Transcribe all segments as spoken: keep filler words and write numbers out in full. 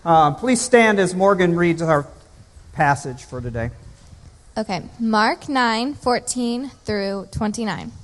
Uh, please stand as Morgan reads our passage for today. Okay, Mark nine, fourteen through twenty-nine.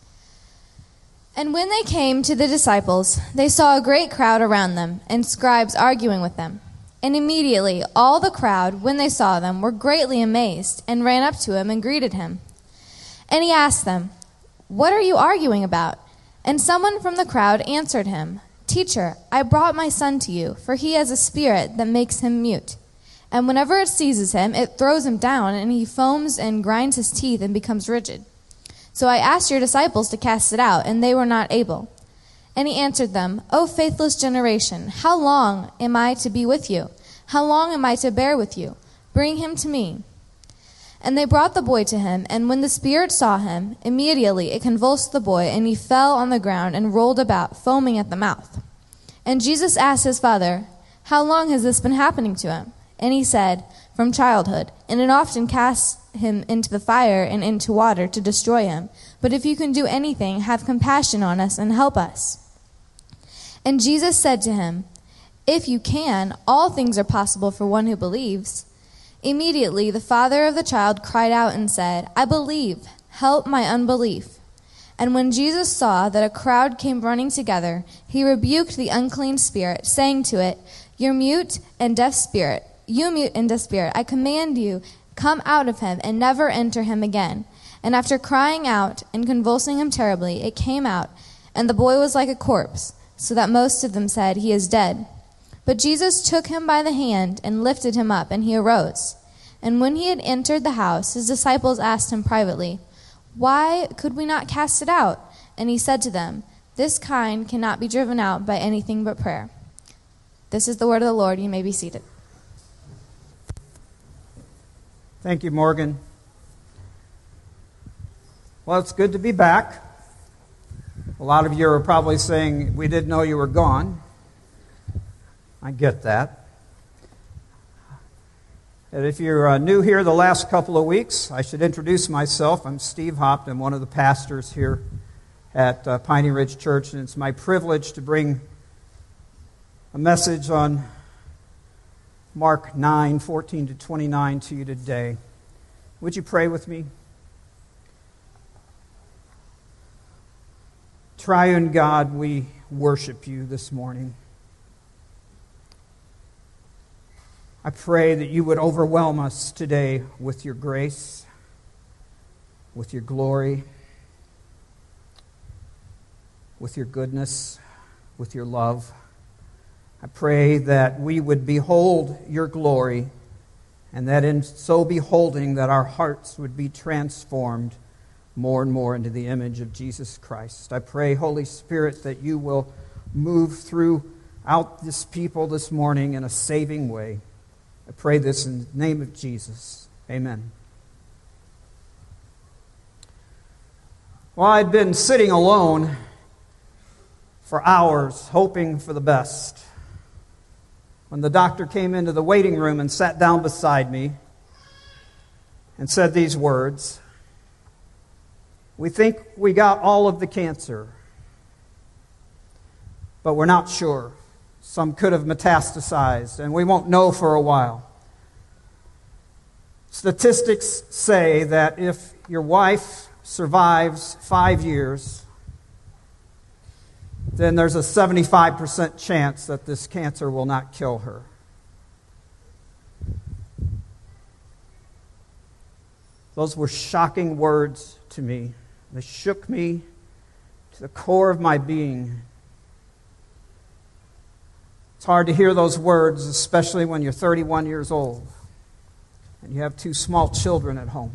And when they came to the disciples, they saw a great crowd around them, and scribes arguing with them. And immediately all the crowd, when they saw them, were greatly amazed, and ran up to him and greeted him. And he asked them, "What are you arguing about?" And someone from the crowd answered him, "Teacher, I brought my son to you, for he has a spirit that makes him mute. And whenever it seizes him, it throws him down, and he foams and grinds his teeth and becomes rigid. So I asked your disciples to cast it out, and they were not able." And he answered them, "O faithless generation, how long am I to be with you? How long am I to bear with you? Bring him to me." And they brought the boy to him, and when the spirit saw him, immediately it convulsed the boy, and he fell on the ground and rolled about, foaming at the mouth. And Jesus asked his father, "How long has this been happening to him?" And he said, "From childhood, and it often casts him into the fire and into water to destroy him. But if you can do anything, have compassion on us and help us." And Jesus said to him, "If you can, all things are possible for one who believes." Immediately the father of the child cried out and said, "I believe, help my unbelief." And when Jesus saw that a crowd came running together, he rebuked the unclean spirit, saying to it, "You mute and deaf spirit, you mute and deaf spirit, I command you, come out of him and never enter him again." And after crying out and convulsing him terribly, it came out, and the boy was like a corpse, so that most of them said, "He is dead." But Jesus took him by the hand and lifted him up, and he arose. And when he had entered the house, his disciples asked him privately, "Why could we not cast it out?" And he said to them, "This kind cannot be driven out by anything but prayer." This is the word of the Lord. You may be seated. Thank you, Morgan. Well, it's good to be back. A lot of you are probably saying, "We didn't know you were gone." I get that. And if you're uh, new here the last couple of weeks, I should introduce myself. I'm Steve Hopt. I'm one of the pastors here at uh, Piney Ridge Church, and it's my privilege to bring a message on Mark nine, fourteen to twenty-nine to you today. Would you pray with me? Triune God, we worship you this morning. I pray that you would overwhelm us today with your grace, with your glory, with your goodness, with your love. I pray that we would behold your glory, and that in so beholding that our hearts would be transformed more and more into the image of Jesus Christ. I pray, Holy Spirit, that you will move throughout this people this morning in a saving way. I pray this in the name of Jesus. Amen. Well, I'd been sitting alone for hours, hoping for the best, when the doctor came into the waiting room and sat down beside me and said these words, "We think we got all of the cancer, but we're not sure. Some could have metastasized, and we won't know for a while. Statistics say that if your wife survives five years, then there's a seventy-five percent chance that this cancer will not kill her." Those were shocking words to me. They shook me to the core of my being. It's hard to hear those words, especially when you're thirty-one years old and you have two small children at home.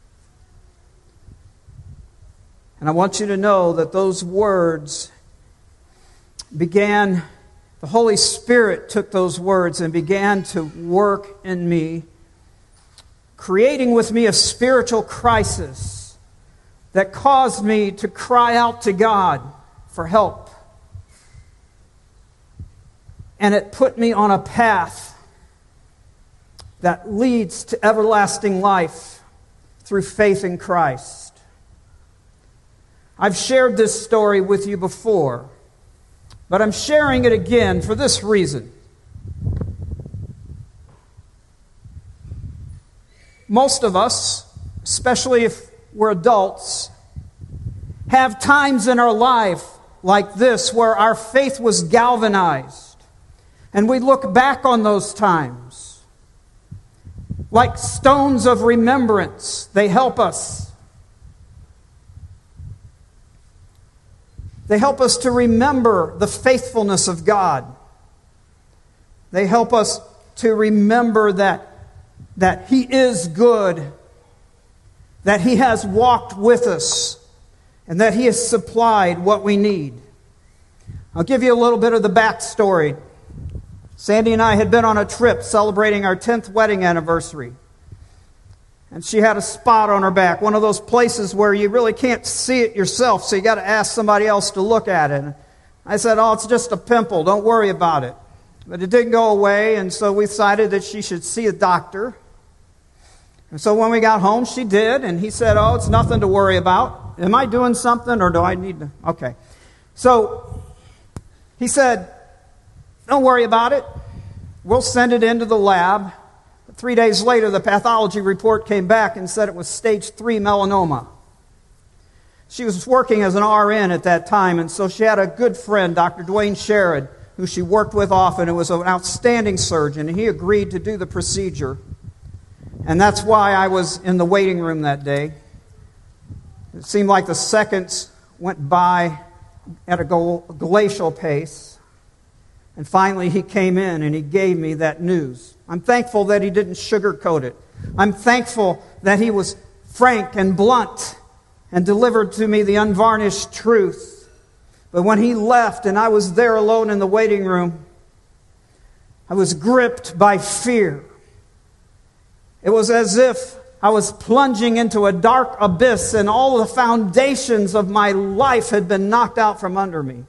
And I want you to know that those words began, the Holy Spirit took those words and began to work in me, creating with me a spiritual crisis that caused me to cry out to God for help. And it put me on a path that leads to everlasting life through faith in Christ. I've shared this story with you before, but I'm sharing it again for this reason. most of us, especially if we're adults, have times in our life like this where our faith was galvanized. And we look back on those times like stones of remembrance. They help us. They help us to remember the faithfulness of God. They help us to remember that, that He is good, that He has walked with us, and that He has supplied what we need. I'll give you a little bit of the backstory. Sandy and I had been on a trip celebrating our tenth wedding anniversary. And she had a spot on her back, one of those places where you really can't see it yourself, so you got to ask somebody else to look at it. And I said, oh, it's just a pimple, don't worry about it. But it didn't go away, and so we decided that she should see a doctor. And so when we got home, she did, and he said, oh, it's nothing to worry about. Am I doing something, or do I need to? Okay. So he said, don't worry about it. We'll send it into the lab. Three days later, the pathology report came back and said it was stage three melanoma. She was working as an R N at that time, and so she had a good friend, Doctor Dwayne Sherrod, who she worked with often, who was an outstanding surgeon, and he agreed to do the procedure. And that's why I was in the waiting room that day. It seemed like the seconds went by at a glacial pace. And finally he came in and he gave me that news. I'm thankful that he didn't sugarcoat it. I'm thankful that he was frank and blunt and delivered to me the unvarnished truth. But when he left and I was there alone in the waiting room, I was gripped by fear. It was as if I was plunging into a dark abyss and all the foundations of my life had been knocked out from under me.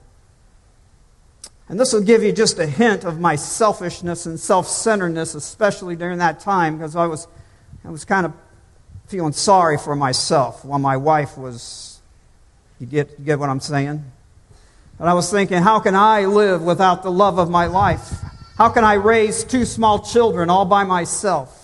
And this will give you just a hint of my selfishness and self-centeredness, especially during that time, because I was, I was kind of feeling sorry for myself while my wife was, you get, you get what I'm saying? And I was thinking, how can I live without the love of my life? How can I raise two small children all by myself?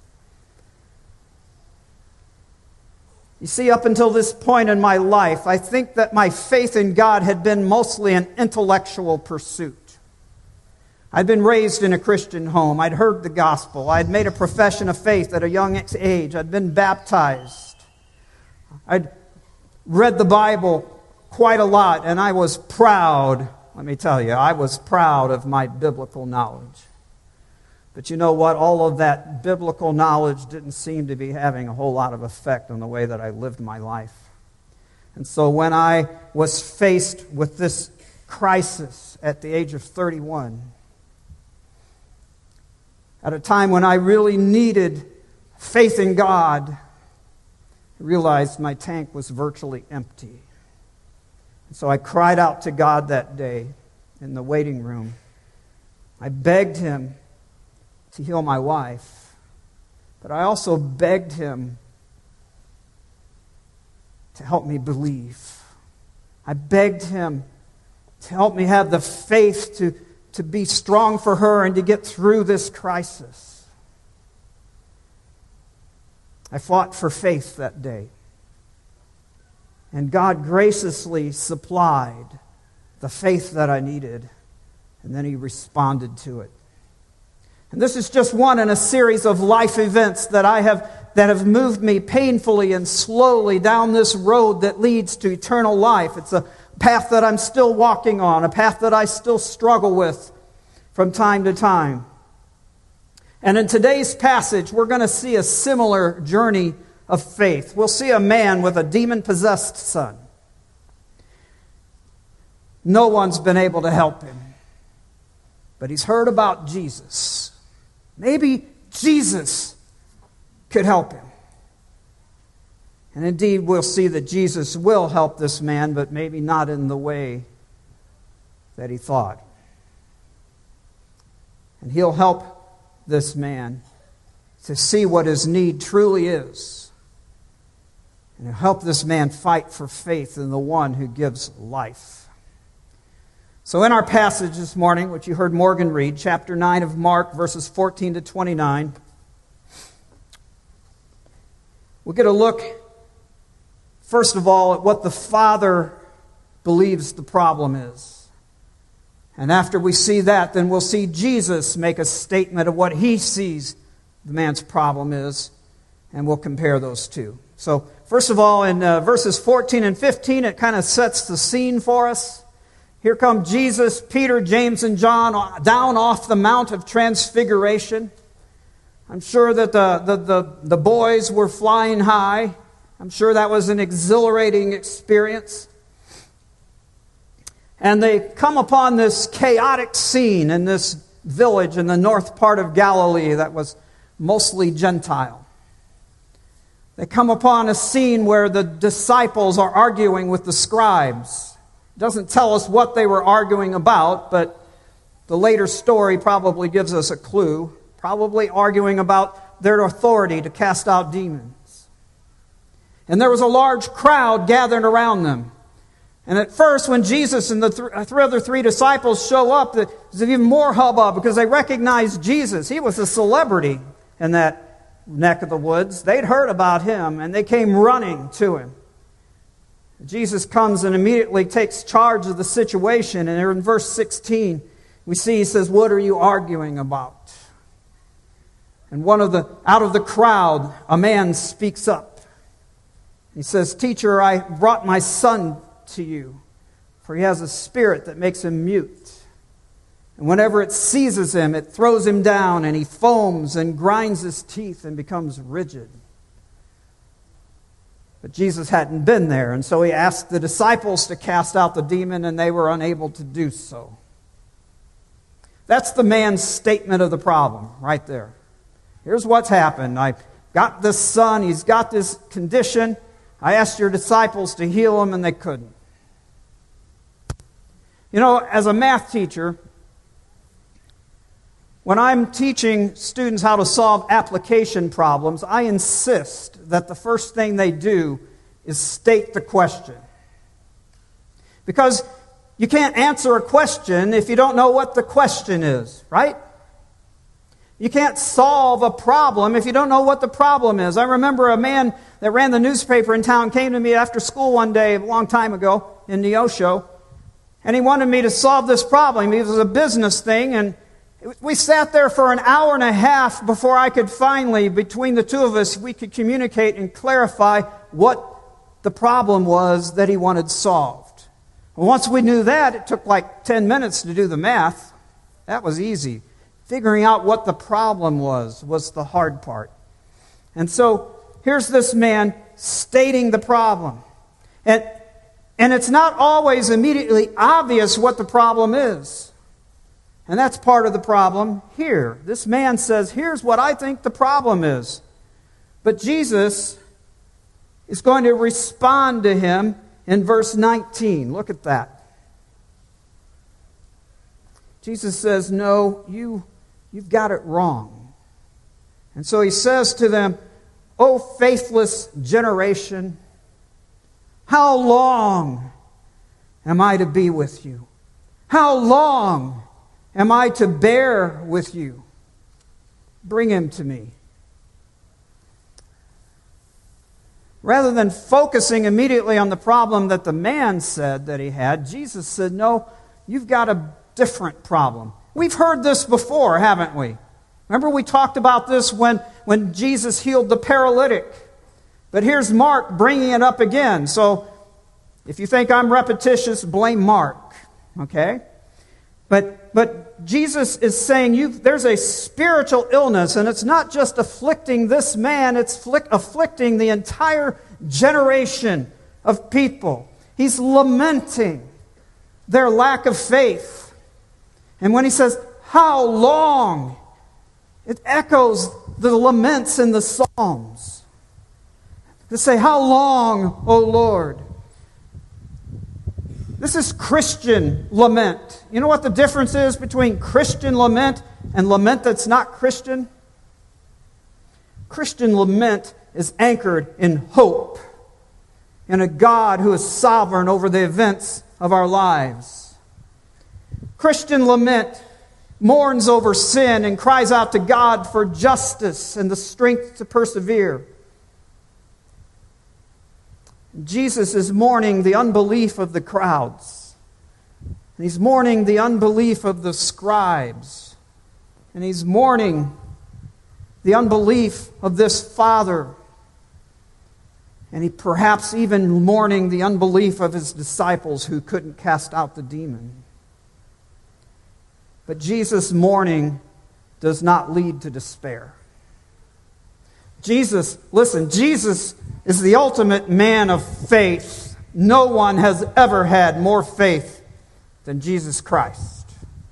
You see, up until this point in my life, I think that my faith in God had been mostly an intellectual pursuit. I'd been raised in a Christian home. I'd heard the gospel. I'd made a profession of faith at a young age. I'd been baptized. I'd read the Bible quite a lot, and I was proud. Let me tell you, I was proud of my biblical knowledge. But you know what? All of that biblical knowledge didn't seem to be having a whole lot of effect on the way that I lived my life. And so when I was faced with this crisis at the age of thirty-one, at a time when I really needed faith in God, I realized my tank was virtually empty. And so I cried out to God that day in the waiting room. I begged Him to heal my wife, but I also begged Him to help me believe. I begged Him to help me have the faith to, to be strong for her and to get through this crisis. I fought for faith that day, and God graciously supplied the faith that I needed, and then He responded to it. And this is just one in a series of life events that I have that have moved me painfully and slowly down this road that leads to eternal life. It's a path that I'm still walking on, a path that I still struggle with from time to time. And in today's passage, we're going to see a similar journey of faith. We'll see a man with a demon-possessed son. No one's been able to help him, but he's heard about Jesus. Maybe Jesus could help him. And indeed, we'll see that Jesus will help this man, but maybe not in the way that he thought. And He'll help this man to see what his need truly is. And He'll help this man fight for faith in the one who gives life. So in our passage this morning, which you heard Morgan read, chapter nine of Mark, verses fourteen to twenty-nine, We'll get a look, first of all, at what the Father believes the problem is. And after we see that, then we'll see Jesus make a statement of what he sees the man's problem is, and we'll compare those two. So, first of all, in uh, verses fourteen and fifteen, it kind of sets the scene for us. Here come Jesus, Peter, James, and John down off the Mount of Transfiguration. I'm sure that the, the, the, the boys were flying high. I'm sure that was an exhilarating experience. And they come upon this chaotic scene in this village in the north part of Galilee that was mostly Gentile. They come upon a scene where the disciples are arguing with the scribes. It doesn't tell us what they were arguing about, but the later story probably gives us a clue. Probably arguing about their authority to cast out demons. And there was a large crowd gathered around them. And at first, when Jesus and the th- three other three disciples show up, there's even more hubbub because they recognize Jesus. He was a celebrity in that neck of the woods. They'd heard about him, and they came running to him. Jesus comes and immediately takes charge of the situation. And in verse sixteen, we see he says, "What are you arguing about?" And one of the out of the crowd, a man speaks up. He says, "Teacher, I brought my son to you, for he has a spirit that makes him mute. And whenever it seizes him, it throws him down, and he foams and grinds his teeth and becomes rigid." But Jesus hadn't been there, and so he asked the disciples to cast out the demon, and they were unable to do so. That's the man's statement of the problem right there. Here's what's happened. I got this son, he's got this condition. I asked your disciples to heal him, and they couldn't. You know, as a math teacher, when I'm teaching students how to solve application problems, I insist that the first thing they do is state the question. Because you can't answer a question if you don't know what the question is, right? You can't solve a problem if you don't know what the problem is. I remember a man that ran the newspaper in town came to me after school one day a long time ago in Neosho, and he wanted me to solve this problem. It was a business thing, and we sat there for an hour and a half before I could finally, between the two of us, we could communicate and clarify what the problem was that he wanted solved. Well, once we knew that, it took like ten minutes to do the math. That was easy. Figuring out what the problem was was the hard part. And so here's this man stating the problem. And, and it's not always immediately obvious what the problem is. And that's part of the problem here. This man says, here's what I think the problem is. But Jesus is going to respond to him in verse nineteen. Look at that. Jesus says, no, you, you've got it wrong. And so he says to them, O faithless generation, how long am I to be with you? How long am I to bear with you? Bring him to me. Rather than focusing immediately on the problem that the man said that he had, Jesus said, no, you've got a different problem. We've heard this before, haven't we? Remember we talked about this when, when Jesus healed the paralytic. But here's Mark bringing it up again. So if you think I'm repetitious, blame Mark. Okay? But but Jesus is saying you there's a spiritual illness, and it's not just afflicting this man, it's flick, afflicting the entire generation of people. He's lamenting their lack of faith. And when he says, how long? It echoes the laments in the Psalms. They say, how long, O Lord? This is Christian lament. You know what the difference is between Christian lament and lament that's not Christian? Christian lament is anchored in hope, in a God who is sovereign over the events of our lives. Christian lament mourns over sin and cries out to God for justice and the strength to persevere. Jesus is mourning the unbelief of the crowds. And he's mourning the unbelief of the scribes. And he's mourning the unbelief of this father. And he perhaps even mourning the unbelief of his disciples who couldn't cast out the demon. But Jesus' mourning does not lead to despair. Jesus, listen, Jesus is the ultimate man of faith. No one has ever had more faith than Jesus Christ.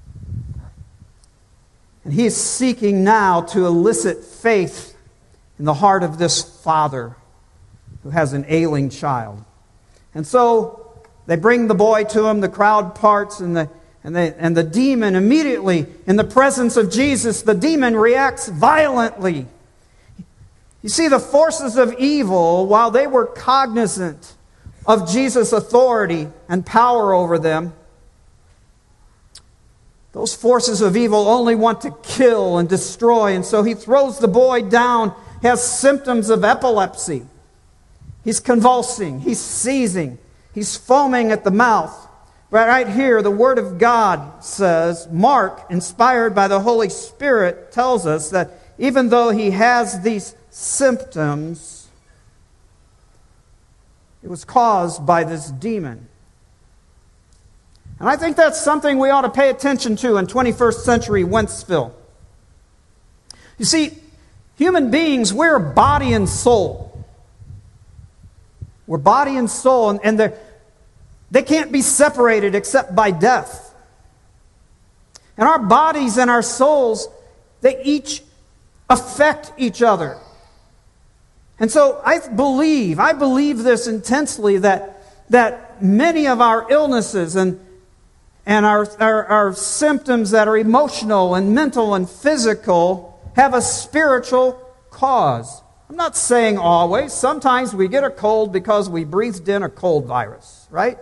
And he is seeking now to elicit faith in the heart of this father who has an ailing child. And so they bring the boy to him, the crowd parts, and the and the, and the demon immediately, in the presence of Jesus, the demon reacts violently. You see, the forces of evil, while they were cognizant of Jesus' authority and power over them, those forces of evil only want to kill and destroy. And so he throws the boy down. He has symptoms of epilepsy. He's convulsing. He's seizing. He's foaming at the mouth. But right here, the Word of God says, Mark, inspired by the Holy Spirit, tells us that even though he has these symptoms, it was caused by this demon. And I think that's something we ought to pay attention to in twenty-first century Wentzville. You see, human beings, we're body and soul. We're body and soul, and, and they're They can't be separated except by death. And our bodies and our souls, they each affect each other. And so I believe, I believe this intensely, that, that many of our illnesses and, and our, our, our symptoms that are emotional and mental and physical have a spiritual cause. I'm not saying always. Sometimes we get a cold because we breathed in a cold virus, right?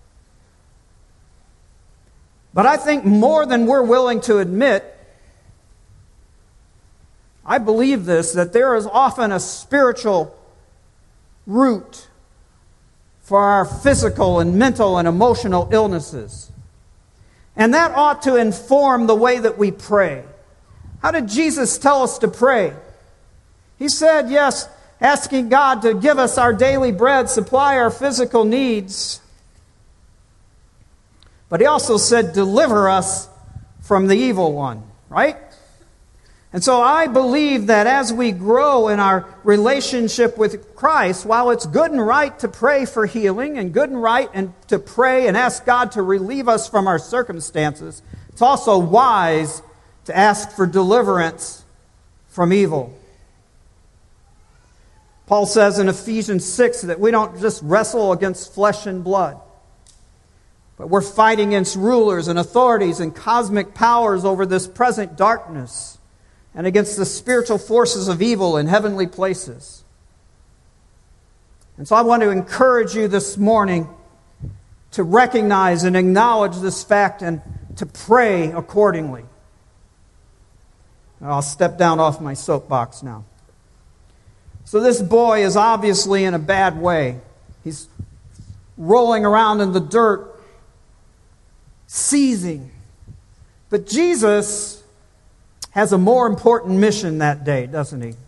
But I think more than we're willing to admit, I believe this, that there is often a spiritual root for our physical and mental and emotional illnesses. And that ought to inform the way that we pray. How did Jesus tell us to pray? He said, yes, asking God to give us our daily bread, supply our physical needs. But he also said, deliver us from the evil one, right? And so I believe that as we grow in our relationship with Christ, while it's good and right to pray for healing and good and right and to pray and ask God to relieve us from our circumstances, it's also wise to ask for deliverance from evil. Paul says in Ephesians six that we don't just wrestle against flesh and blood, but we're fighting against rulers and authorities and cosmic powers over this present darkness and against the spiritual forces of evil in heavenly places. And so I want to encourage you this morning to recognize and acknowledge this fact and to pray accordingly. I'll step down off my soapbox now. So this boy is obviously in a bad way. He's rolling around in the dirt, seizing. But Jesus has a more important mission that day, doesn't he?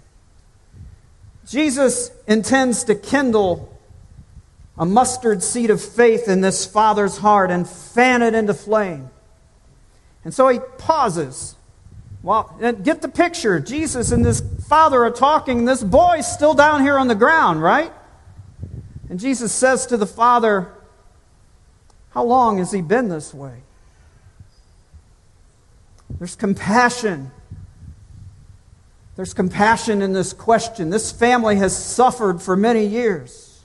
Jesus intends to kindle a mustard seed of faith in this father's heart and fan it into flame. And so he pauses. Well, get the picture. Jesus and this father are talking. This boy's still down here on the ground, right? And Jesus says to the father, how long has he been this way? There's compassion. There's compassion in this question. This family has suffered for many years.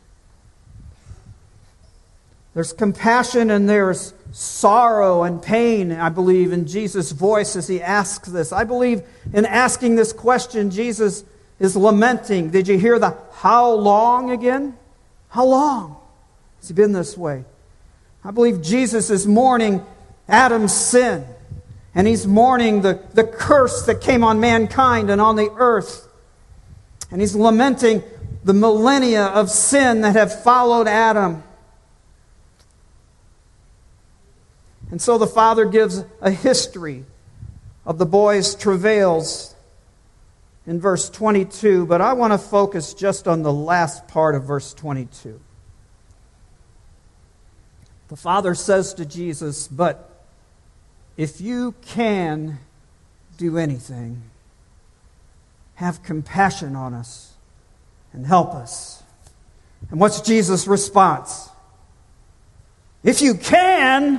There's compassion and there's sorrow and pain, I believe, in Jesus' voice as he asks this. I believe in asking this question, Jesus is lamenting. Did you hear the how long again? How long has he been this way? I believe Jesus is mourning Adam's sin. And he's mourning the, the curse that came on mankind and on the earth. And he's lamenting the millennia of sin that have followed Adam. And so the Father gives a history of the boy's travails in verse twenty-two, but I want to focus just on the last part of verse twenty-two. The Father says to Jesus, "But if you can do anything, have compassion on us and help us." And what's Jesus' response? If you can.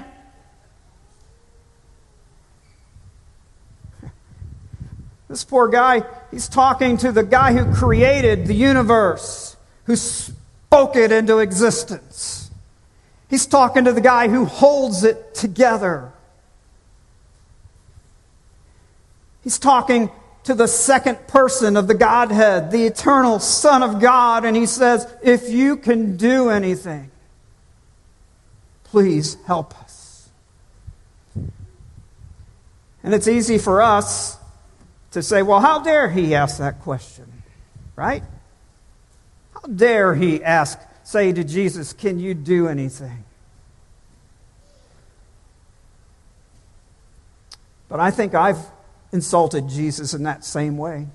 This poor guy, he's talking to the guy who created the universe, who spoke it into existence. He's talking to the guy who holds it together. He's talking to the second person of the Godhead, the eternal Son of God, and he says, if you can do anything, please help us. And it's easy for us to say, well, how dare he ask that question, right? How dare he ask, say to Jesus, can you do anything? But I think I've insulted Jesus in that same way.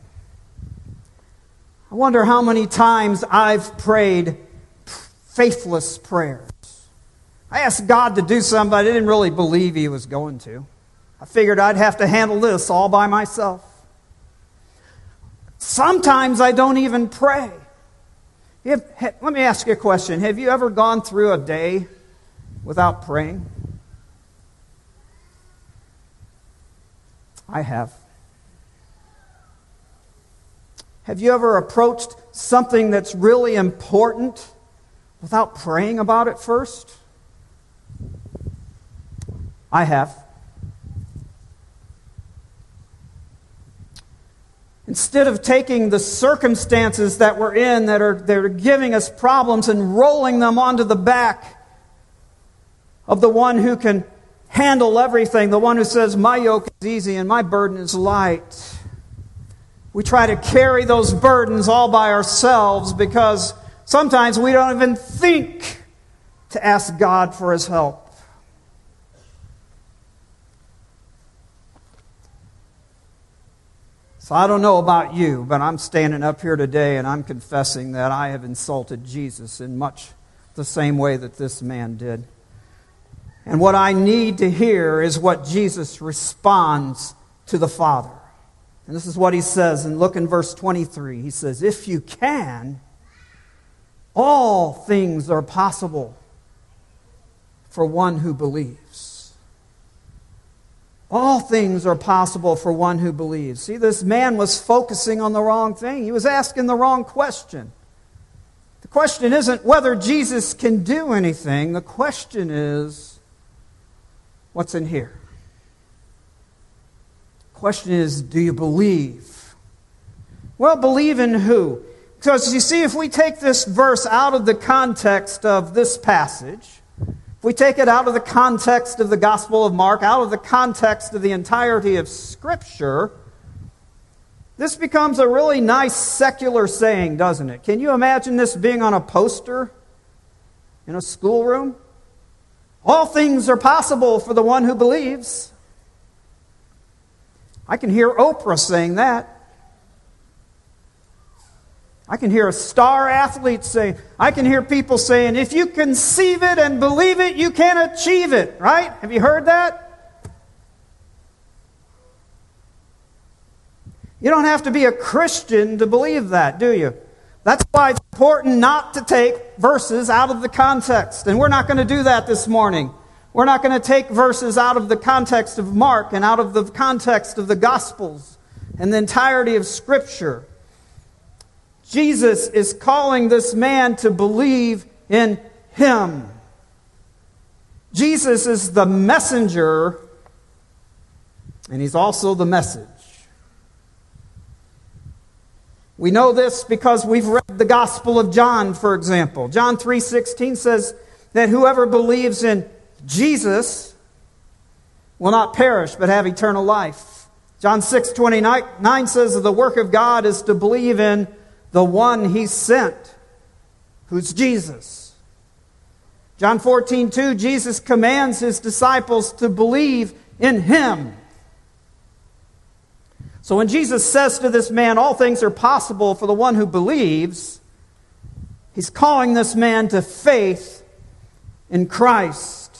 I wonder how many times I've prayed faithless prayers. I asked God to do something I didn't really believe He was going to. I figured I'd have to handle this all by myself. Sometimes I don't even pray. Have, let me ask you a question. Have you ever gone through a day without praying? I have. Have you ever approached something that's really important without praying about it first? I have. Instead of taking the circumstances that we're in that are, that are giving us problems and rolling them onto the back of the one who can handle everything, the one who says, my yoke is easy and my burden is light. We try to carry those burdens all by ourselves because sometimes we don't even think to ask God for His help. So I don't know about you, but I'm standing up here today and I'm confessing that I have insulted Jesus in much the same way that this man did. And what I need to hear is what Jesus responds to the Father. And this is what He says, and look in verse twenty-three. He says, if you can, all things are possible for one who believes. All things are possible for one who believes. See, this man was focusing on the wrong thing. He was asking the wrong question. The question isn't whether Jesus can do anything. The question is, what's in here? The question is, do you believe? Well, believe in who? Because you see, if we take this verse out of the context of this passage, if we take it out of the context of the Gospel of Mark, out of the context of the entirety of Scripture, this becomes a really nice secular saying, doesn't it? Can you imagine this being on a poster in a schoolroom? All things are possible for the one who believes. I can hear Oprah saying that. I can hear a star athlete say, I can hear people saying, if you conceive it and believe it, you can achieve it, right? Have you heard that? You don't have to be a Christian to believe that, do you? That's why it's important not to take verses out of the context. And we're not going to do that this morning. We're not going to take verses out of the context of Mark and out of the context of the Gospels and the entirety of Scripture. Jesus is calling this man to believe in Him. Jesus is the messenger, and He's also the message. We know this because we've read the Gospel of John, for example. John three sixteen says that whoever believes in Jesus will not perish but have eternal life. John six twenty-nine says that the work of God is to believe in the one he sent, who's Jesus. John fourteen two, Jesus commands his disciples to believe in him. So when Jesus says to this man, all things are possible for the one who believes, he's calling this man to faith in Christ.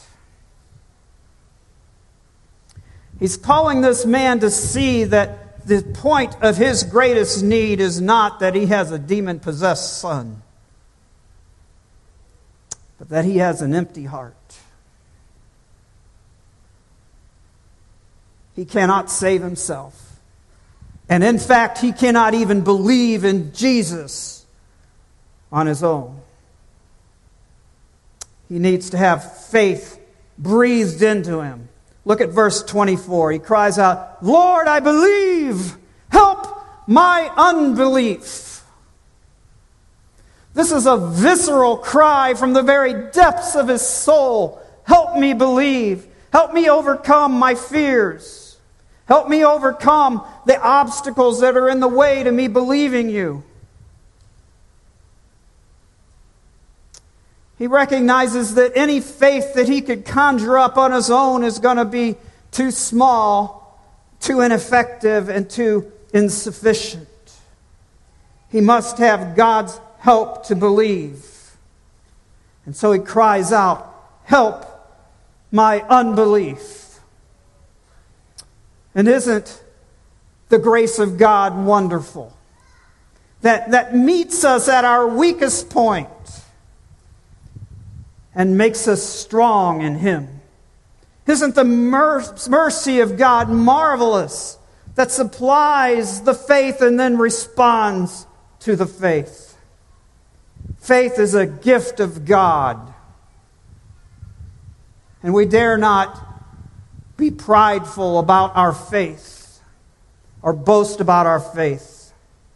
He's calling this man to see that the point of his greatest need is not that he has a demon-possessed son, but that he has an empty heart. He cannot save himself. And in fact, he cannot even believe in Jesus on his own. He needs to have faith breathed into him. Look at verse twenty-four. He cries out, Lord, I believe. Help my unbelief. This is a visceral cry from the very depths of his soul. Help me believe. Help me overcome my fears. Help me overcome the obstacles that are in the way to me believing you. He recognizes that any faith that he could conjure up on his own is going to be too small, too ineffective, and too insufficient. He must have God's help to believe. And so he cries out, help my unbelief. And isn't the grace of God wonderful? That, that meets us at our weakest point and makes us strong in him. Isn't the mer- mercy of God marvelous, that supplies the faith and then responds to the faith? Faith is a gift of God. And we dare not be prideful about our faith or boast about our faith.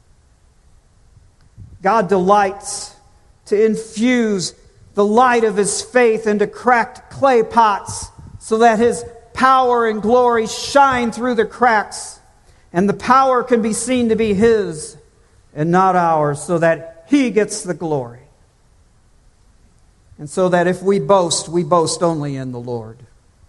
God delights to infuse the light of his faith into cracked clay pots so that his power and glory shine through the cracks, and the power can be seen to be his and not ours, so that he gets the glory. And so that if we boast, we boast only in the Lord.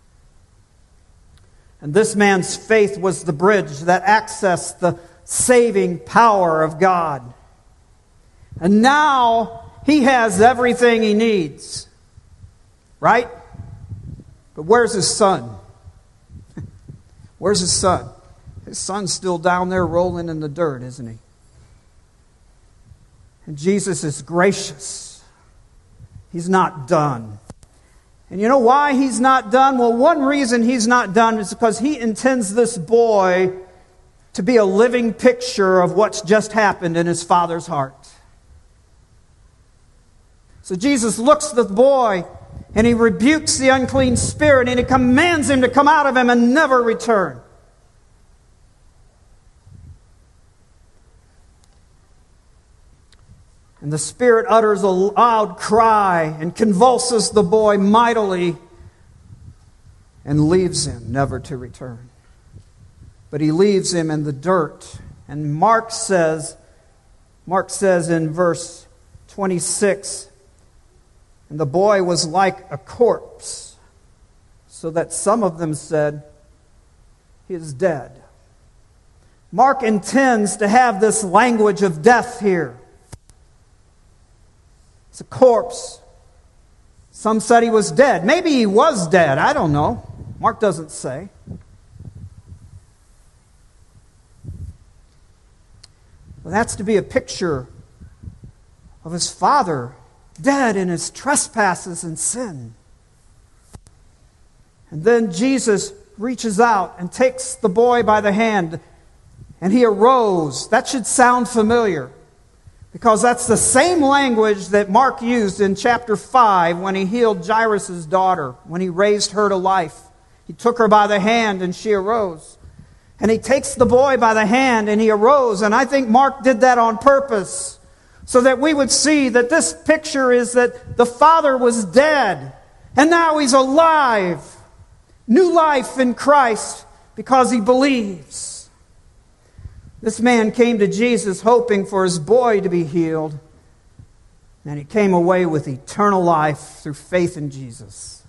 And this man's faith was the bridge that accessed the saving power of God. And now he has everything he needs. Right? But where's his son? Where's his son? His son's still down there rolling in the dirt, isn't he? And Jesus is gracious. He's not done. And you know why he's not done? Well, one reason he's not done is because he intends this boy to be a living picture of what's just happened in his father's heart. So Jesus looks at the boy and he rebukes the unclean spirit and he commands him to come out of him and never return. And the spirit utters a loud cry and convulses the boy mightily and leaves him, never to return. But he leaves him in the dirt. And Mark says, Mark says in verse twenty-six, and the boy was like a corpse, so that some of them said, he is dead. Mark intends to have this language of death here. It's a corpse. Some said he was dead. Maybe he was dead. I don't know. Mark doesn't say. Well, that's to be a picture of his father dead in his trespasses and sin. And then Jesus reaches out and takes the boy by the hand, and he arose. That should sound familiar, because that's the same language that Mark used in chapter five when he healed Jairus' daughter, when he raised her to life. He took her by the hand and she arose. And he takes the boy by the hand and he arose. And I think Mark did that on purpose, so that we would see that this picture is that the father was dead and now he's alive. New life in Christ because he believes. This man came to Jesus hoping for his boy to be healed, and he came away with eternal life through faith in Jesus.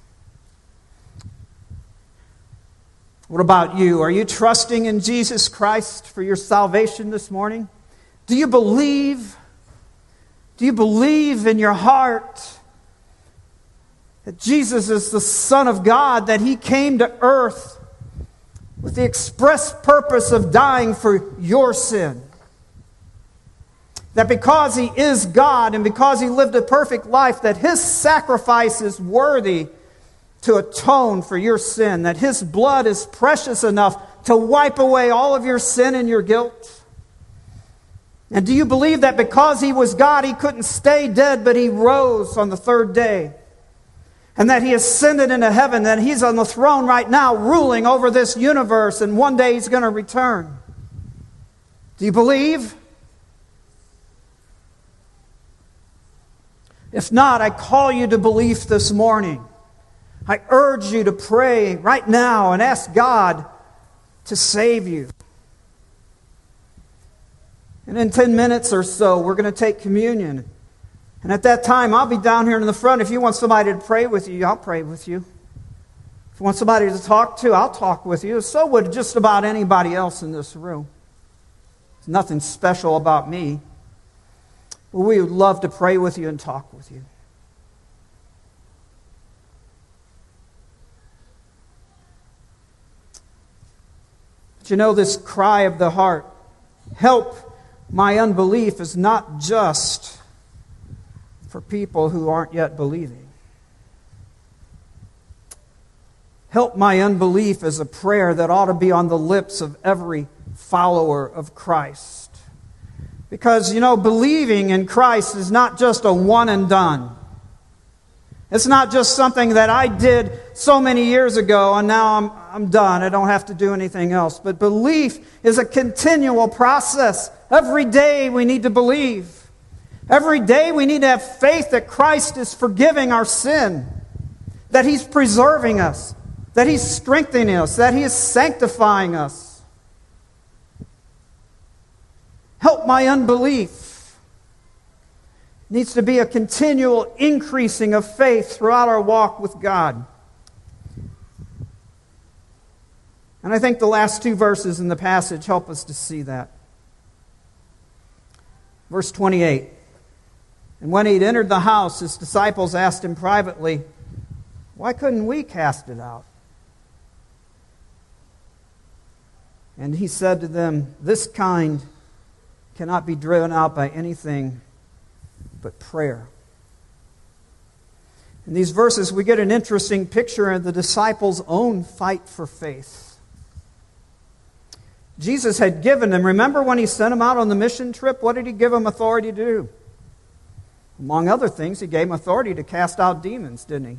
What about you? Are you trusting in Jesus Christ for your salvation this morning? Do you believe? Do you believe in your heart that Jesus is the Son of God, that He came to earth with the express purpose of dying for your sin? That because He is God and because He lived a perfect life, that His sacrifice is worthy to atone for your sin, that His blood is precious enough to wipe away all of your sin and your guilt? And do you believe that because He was God, He couldn't stay dead, but He rose on the third day? And that He ascended into heaven, that He's on the throne right now, ruling over this universe, and one day He's going to return? Do you believe? If not, I call you to belief this morning. I urge you to pray right now and ask God to save you. And in ten minutes or so, we're going to take communion. And at that time, I'll be down here in the front. If you want somebody to pray with you, I'll pray with you. If you want somebody to talk to, I'll talk with you. So would just about anybody else in this room. There's nothing special about me. But we would love to pray with you and talk with you. But you know, this cry of the heart, help my unbelief, is not just for people who aren't yet believing. Help my unbelief is a prayer that ought to be on the lips of every follower of Christ. Because, you know, believing in Christ is not just a one and done. It's not just something that I did so many years ago and now I'm, I'm done. I don't have to do anything else. But belief is a continual process. Every day we need to believe. Every day we need to have faith that Christ is forgiving our sin, that He's preserving us, that He's strengthening us, that He is sanctifying us. Help my unbelief. It needs to be a continual increasing of faith throughout our walk with God. And I think the last two verses in the passage help us to see that. Verse twenty-eight. And when he'd entered the house, his disciples asked him privately, why couldn't we cast it out? And he said to them, this kind cannot be driven out by anything but prayer. In these verses, we get an interesting picture of the disciples' own fight for faith. Jesus had given them, remember when He sent them out on the mission trip? What did He give them authority to do? Among other things, He gave them authority to cast out demons, didn't He?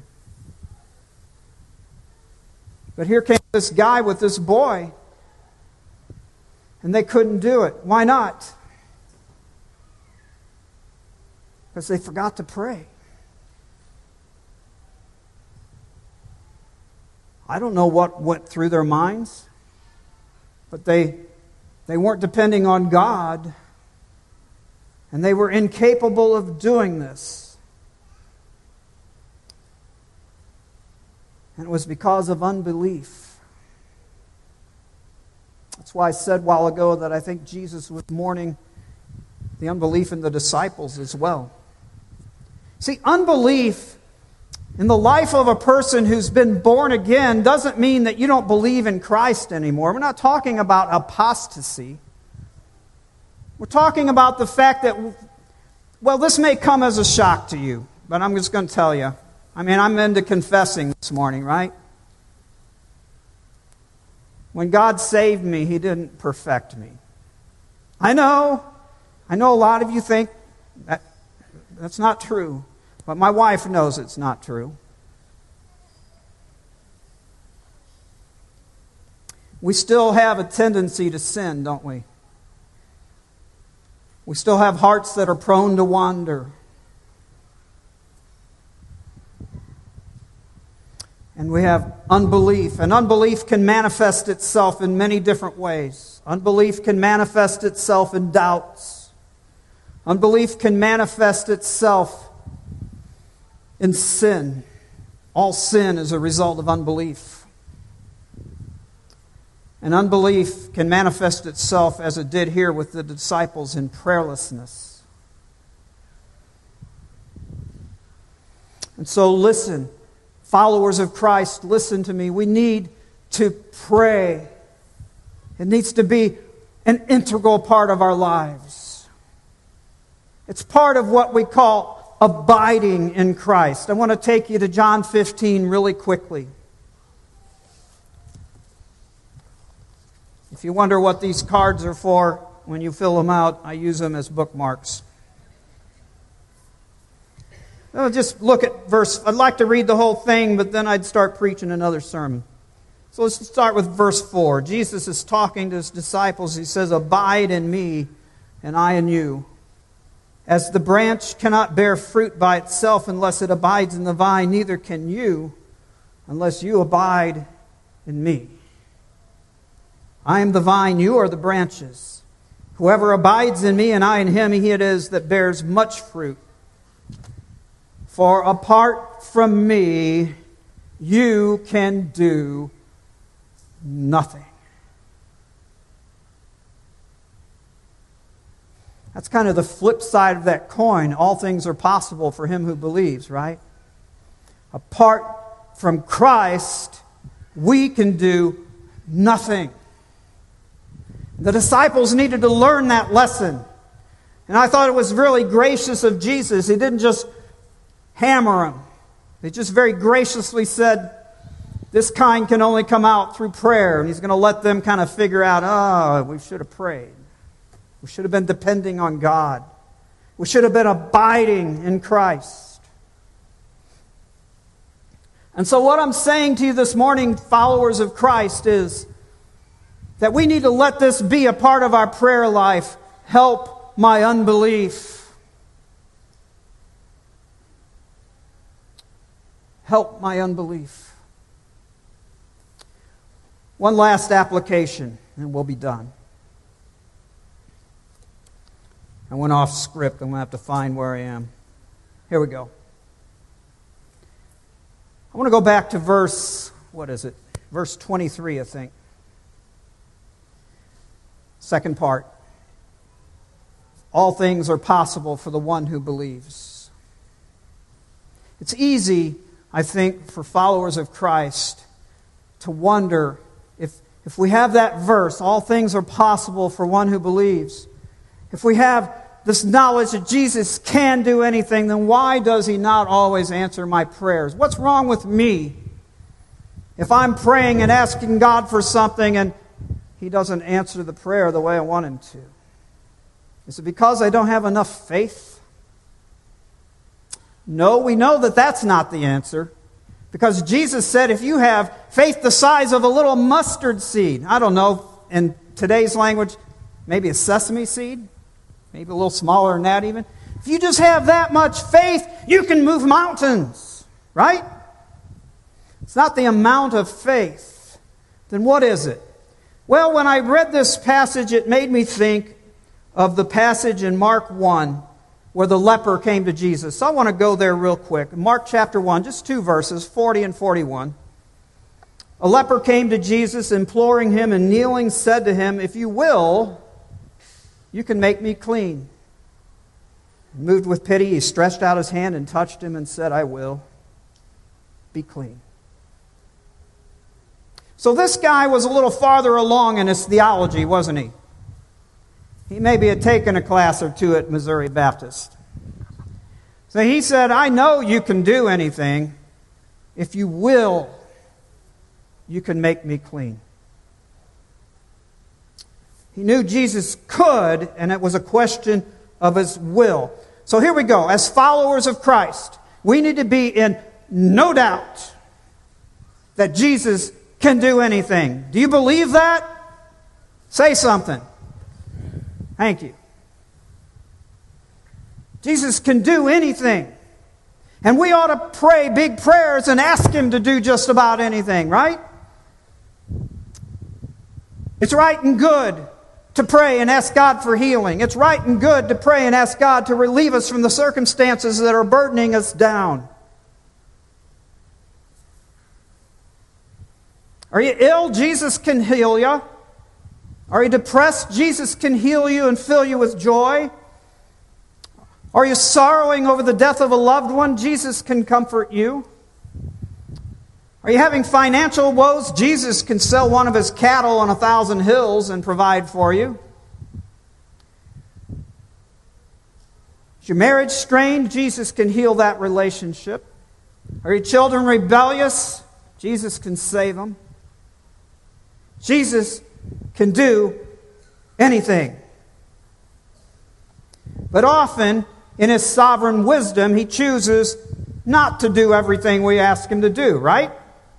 But here came this guy with this boy, and they couldn't do it. Why not? Because they forgot to pray. I don't know what went through their minds, but they, they weren't depending on God, and they were incapable of doing this. And it was because of unbelief. That's why I said a while ago that I think Jesus was mourning the unbelief in the disciples as well. See, unbelief in the life of a person who's been born again doesn't mean that you don't believe in Christ anymore. We're not talking about apostasy. We're talking about the fact that, well, this may come as a shock to you, but I'm just going to tell you. I mean, I'm into confessing this morning, right? When God saved me, He didn't perfect me. I know. I know a lot of you think that that's not true, but my wife knows it's not true. We still have a tendency to sin, don't we? We still have hearts that are prone to wander. And we have unbelief. And unbelief can manifest itself in many different ways. Unbelief can manifest itself in doubts. Unbelief can manifest itself in sin. All sin is a result of unbelief. And unbelief can manifest itself, as it did here with the disciples, in prayerlessness. And so listen, followers of Christ, listen to me. We need to pray. It needs to be an integral part of our lives. It's part of what we call abiding in Christ. I want to take you to John fifteen really quickly. If you wonder what these cards are for, when you fill them out, I use them as bookmarks. I'll just look at verse. I'd like to read the whole thing, but then I'd start preaching another sermon. So let's start with verse four. Jesus is talking to his disciples. He says, "Abide in me, and I in you. As the branch cannot bear fruit by itself unless it abides in the vine, neither can you unless you abide in me. I am the vine, you are the branches. Whoever abides in me and I in him, he it is that bears much fruit. For apart from me, you can do nothing." That's kind of the flip side of that coin. All things are possible for him who believes, right? Apart from Christ, we can do nothing. The disciples needed to learn that lesson. And I thought it was really gracious of Jesus. He didn't just hammer them. He just very graciously said, this kind can only come out through prayer. And he's going to let them kind of figure out, oh, we should have prayed. We should have been depending on God. We should have been abiding in Christ. And so what I'm saying to you this morning, followers of Christ, is that we need to let this be a part of our prayer life. Help my unbelief. Help my unbelief. One last application, and we'll be done. I went off script. I'm going to have to find where I am. Here we go. I want to go back to verse, what is it? Verse twenty-three, I think. Second part. All things are possible for the one who believes. It's easy, I think, for followers of Christ to wonder if, if we have that verse, all things are possible for one who believes. If we have this knowledge that Jesus can do anything, then why does he not always answer my prayers? What's wrong with me if I'm praying and asking God for something and he doesn't answer the prayer the way I want him to? Is it because I don't have enough faith? No, we know that that's not the answer. Because Jesus said if you have faith the size of a little mustard seed, I don't know, in today's language, maybe a sesame seed, maybe a little smaller than that even. If you just have that much faith, you can move mountains, right? It's not the amount of faith. Then what is it? Well, when I read this passage, it made me think of the passage in Mark one where the leper came to Jesus. So I want to go there real quick. Mark chapter one, just two verses, forty and forty-one. A leper came to Jesus, imploring him, and kneeling said to him, "If you will, you can make me clean." Moved with pity, he stretched out his hand and touched him and said, "I will. Be clean." So this guy was a little farther along in his theology, wasn't he? He maybe had taken a class or two at Missouri Baptist. So he said, "I know you can do anything. If you will, you can make me clean." He knew Jesus could, and it was a question of his will. So here we go. As followers of Christ, we need to be in no doubt that Jesus can do anything. Do you believe that? Say something. Thank you. Jesus can do anything. And we ought to pray big prayers and ask Him to do just about anything, right? It's right and good to pray and ask God for healing. It's right and good to pray and ask God to relieve us from the circumstances that are burdening us down. Are you ill? Jesus can heal you. Are you depressed? Jesus can heal you and fill you with joy. Are you sorrowing over the death of a loved one? Jesus can comfort you. Are you having financial woes? Jesus can sell one of His cattle on a thousand hills and provide for you. Is your marriage strained? Jesus can heal that relationship. Are your children rebellious? Jesus can save them. Jesus can do anything. But often, in His sovereign wisdom, He chooses not to do everything we ask Him to do, right?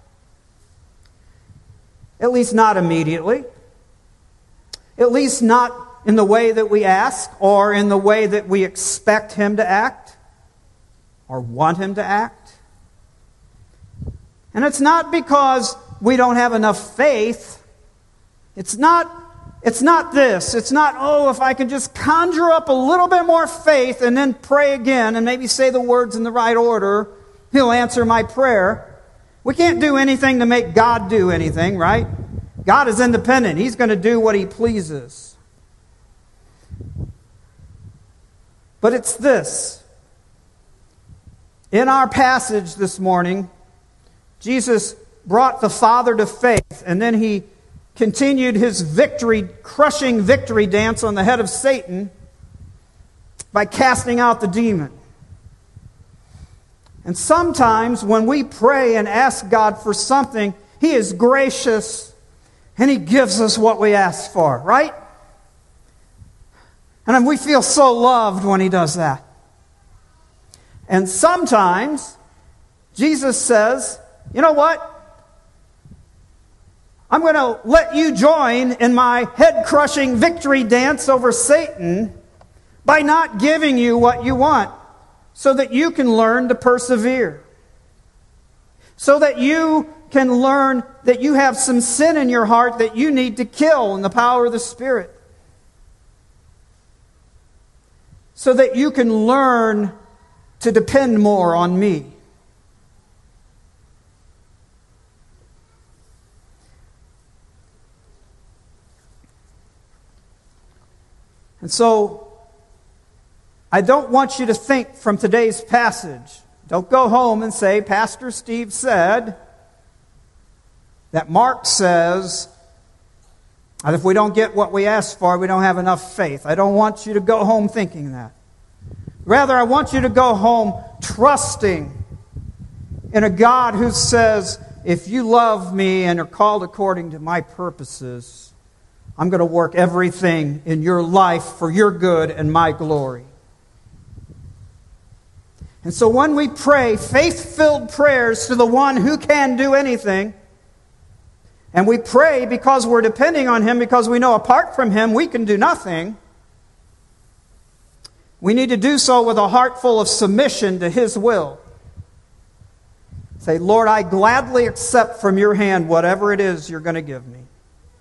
At least not immediately. At least not in the way that we ask or in the way that we expect Him to act or want Him to act. And it's not because we don't have enough faith. It's not, it's not this. It's not, oh, if I can just conjure up a little bit more faith and then pray again and maybe say the words in the right order, He'll answer my prayer. We can't do anything to make God do anything, right? God is independent. He's going to do what He pleases. But it's this. In our passage this morning, Jesus brought the Father to faith, and then He continued His victory, crushing victory dance on the head of Satan by casting out the demon. And sometimes when we pray and ask God for something, He is gracious and He gives us what we ask for, right? And we feel so loved when He does that. And sometimes Jesus says, you know what? I'm going to let you join in my head-crushing victory dance over Satan by not giving you what you want, so that you can learn to persevere. So that you can learn that you have some sin in your heart that you need to kill in the power of the Spirit. So that you can learn to depend more on me. And so, I don't want you to think from today's passage, don't go home and say, Pastor Steve said that Mark says that if we don't get what we ask for, we don't have enough faith. I don't want you to go home thinking that. Rather, I want you to go home trusting in a God who says, if you love me and are called according to my purposes, I'm going to work everything in your life for your good and my glory. And so when we pray faith-filled prayers to the one who can do anything, and we pray because we're depending on Him, because we know apart from Him we can do nothing, we need to do so with a heart full of submission to His will. Say, Lord, I gladly accept from your hand whatever it is you're going to give me.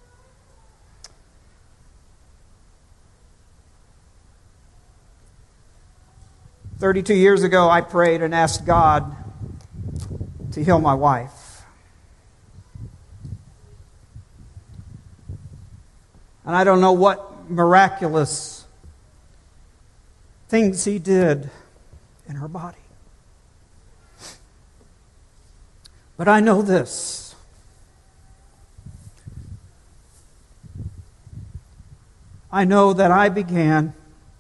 Thirty-two years ago, I prayed and asked God to heal my wife. And I don't know what miraculous things He did in her body. But I know this. I know that I began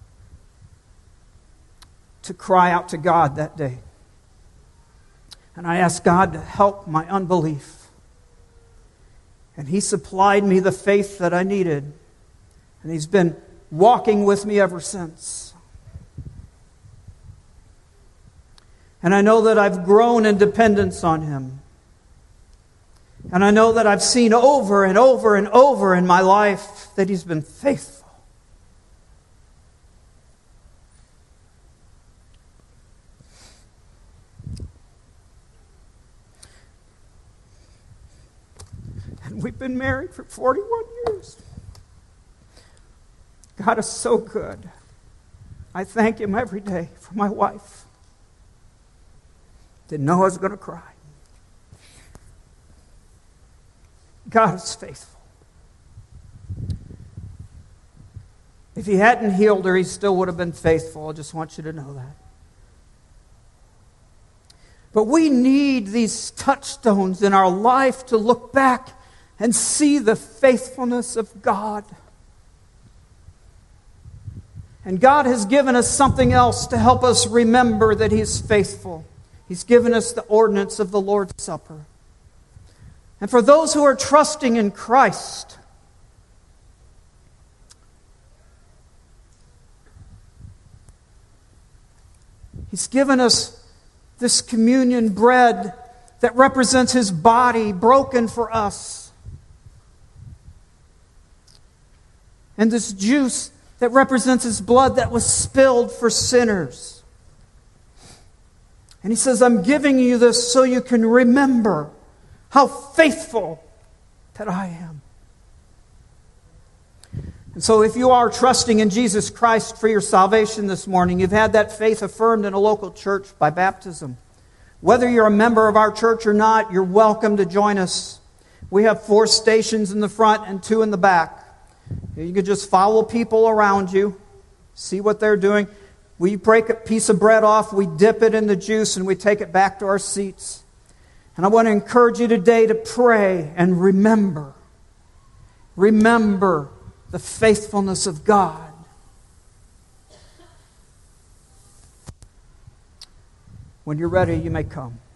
to cry out to God that day. And I asked God to help my unbelief. And He supplied me the faith that I needed. And He's been walking with me ever since. And I know that I've grown in dependence on Him. And I know that I've seen over and over and over in my life that He's been faithful. We've been married for forty-one years. God is so good. I thank Him every day for my wife. Didn't know I was going to cry. God is faithful. If He hadn't healed her, He still would have been faithful. I just want you to know that. But we need these touchstones in our life to look back and see the faithfulness of God. And God has given us something else to help us remember that He is faithful. He's given us the ordinance of the Lord's Supper. And for those who are trusting in Christ, He's given us this communion bread that represents His body broken for us. And this juice that represents His blood that was spilled for sinners. And He says, I'm giving you this so you can remember how faithful that I am. And so if you are trusting in Jesus Christ for your salvation this morning, you've had that faith affirmed in a local church by baptism. Whether you're a member of our church or not, you're welcome to join us. We have four stations in the front and two in the back. You can just follow people around you, see what they're doing. We break a piece of bread off, we dip it in the juice, and we take it back to our seats. And I want to encourage you today to pray and remember. Remember the faithfulness of God. When you're ready, you may come.